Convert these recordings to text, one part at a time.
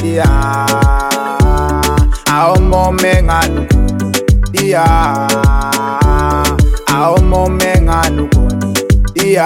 dia Aomo menganu dia Aomo menganu dia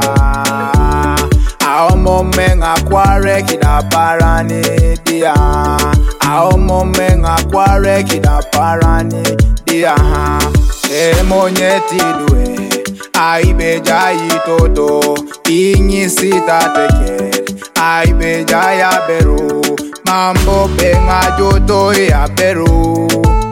Aomo menga kware kida parani dia Aomo menga kware kida parani dia Monyeti duwe Aibeja itoto Inyi sita teke Aibeja ya beru Mambo benga joto ya beru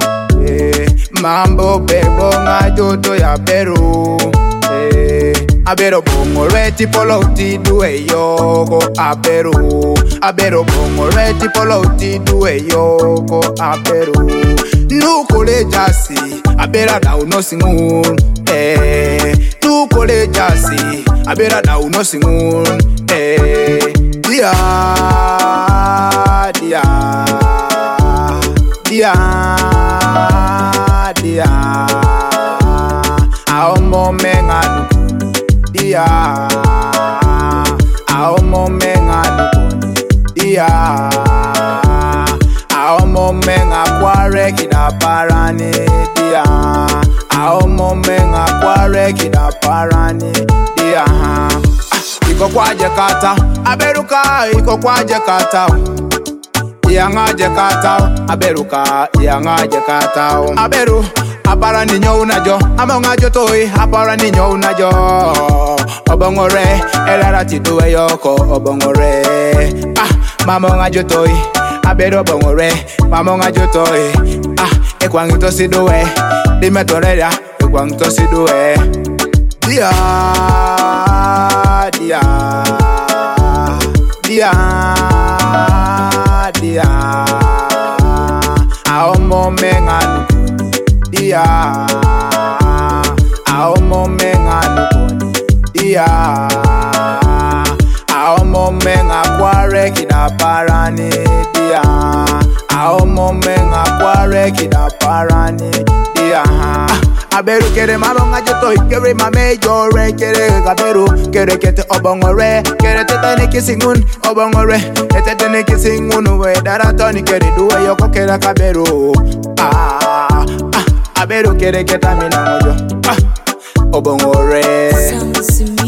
Mambo benga joto ya beru Abero bongo reti polo ti duwe yoko Abero bongo reti polo ti duwe yoko Abero Nukole jasi Abera da uno singun Nukole jasi Abera da uno singun Dia Dia Dia Dia Aomo menganu dia Aomo menganu dia Aomo menga kware kida parani dia Aomo menga kware kida parani dia Iko kwa Jakarta aberuka iko kwa Jakarta Yanga Jakarta aberuka yanga Jakarta aberu Apara ninyo unajo amonga jotoi apara ninyo unajo Obongore elara tiduwe yoko obongore Mamonga jotoi aberu obongore mamonga jotoi Ekwangito siduwe dimetoreya ekwangito siduwe Dia Dia Dia Dia Aomo menganu dia Aomo menganu dia Aomo menga kware kida parani dia Aomo menga kware kida parani dia Aberu kere mamonga joto kere mamejore kere gaberu kere kete obongore kere tetene kisingun obongore tetene kisingun we daratoni kere duwe yoko kere kaberu Aberu kere keta mina mojo Obongore